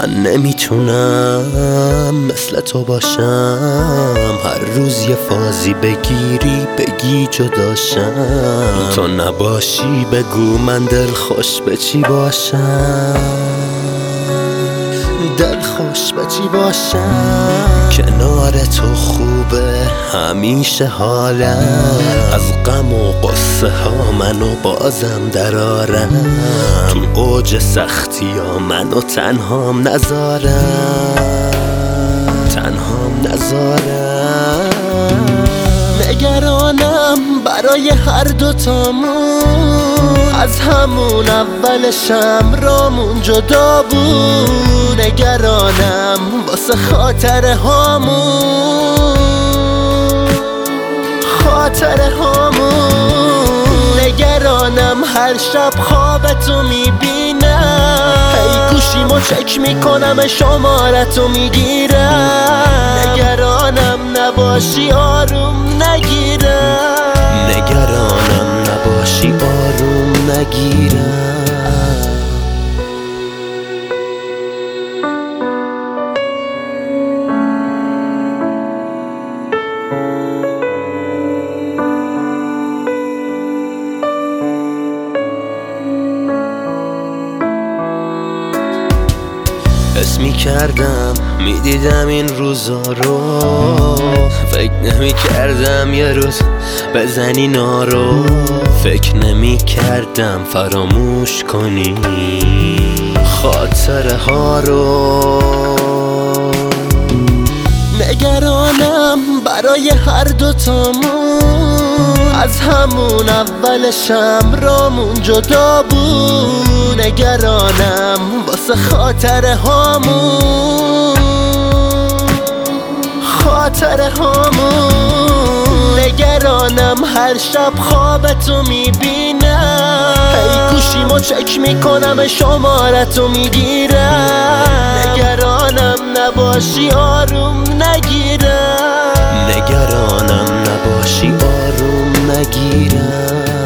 من نمیتونم مثل تو باشم، هر روز یه فازی بگیری بگی جداشم. تو نباشی بگو من دل خوش به چی باشم، دل خوش به چی باشم. کنار تو خوبه همیشه حالم، از غم و قصه ها منو بازم درارم. تو اوج سختی ها منو تنهام نذارم. نگرانم برای هر دوتامون، از همون اولشم رامون جدا بود. نگرانم واسه خاطره هامون، نگرانم هر شب خوابتو میبینم، هی گوشیمو چک میکنم شمارتو میگیرم. نگرانم نباشی آروم نگیرم، نگرانم نباشی آروم نگیرم. حس میکردم میدیدم این روزا رو، فکر نمیکردم یه روز بزنی نارو. فکر نمیکردم فراموش کنی خاطره ها رو. نگرانم برای هر دوتامون، از همون اولشم رامون جدا بود. نگرانم واسه خاطره هامون، نگرانم هر شب خوابتو میبینم، هی گوشیمو چک میکنم شمارتو میگیرم. نگرانم نباشی آروم نگیرم، نگرانم نباشی آروم نگیرم.